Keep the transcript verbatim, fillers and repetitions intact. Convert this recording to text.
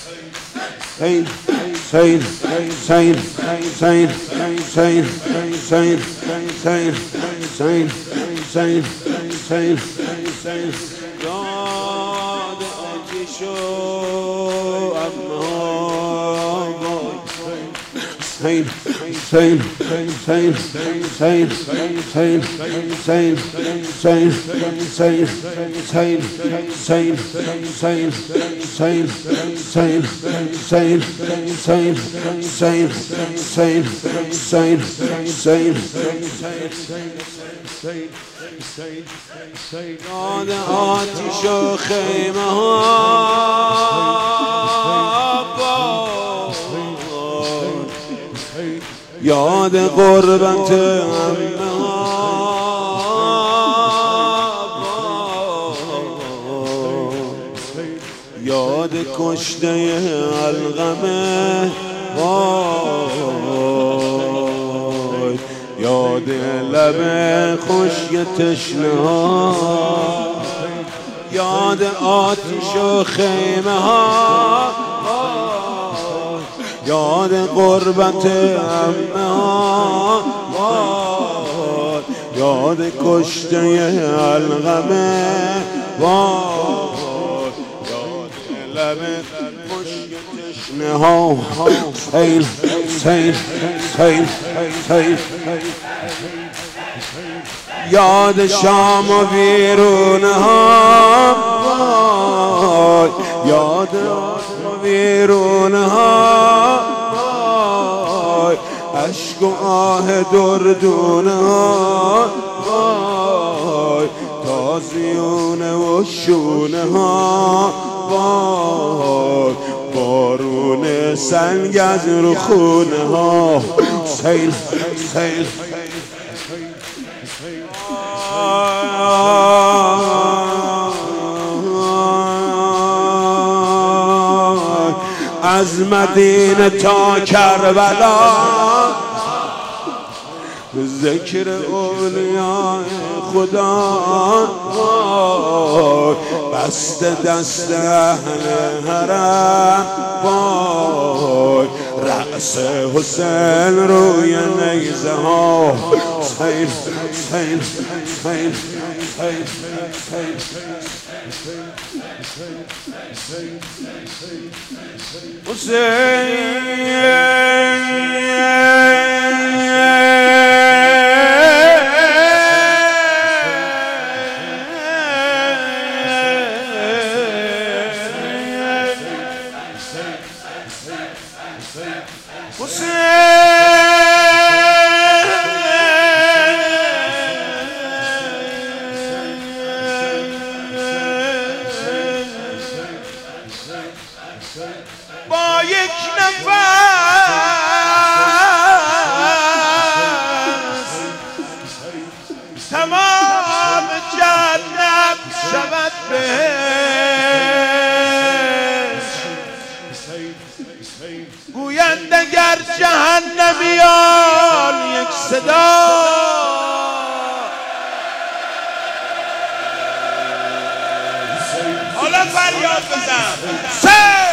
Sain, Sain, Sain, Sain, Sain, Sain, Sain, Sain, Sain, Sain, Sain. یاد آتیشو اما Sain, Sain, Sain, Sain, Sain, Sain, Sain, Sain, Sain, Sain, Sain, Sain, Sain, Sain, Sain, Sain, Sain, Sain, Sain, یاد آتش و خیمه ها یاد غربت عمه یاد کشته علقمه یاد لب خشک تشنه ها یاد آتش و خیمه ها یاد غربت عمه ها یاد کشته علقمه یاد لب خشک تشنه ها سیل سیل سیل سیل یاد شام و ویرونه ها یاد ویرونه ها عشق و آه دردونه ها تازیونه و شونه ها بارون سنگ از رو خونه ها سیل سیل از مدینه تا کربلا ذکر اولیاء خدا بست دست اهل حرم رأس حسین روی نیزه ها سیل سیل سیل سیل با یک نفس تمام جنت شود بهشت گویند اگر جهنمیان یک صدا حالا فریاد بزن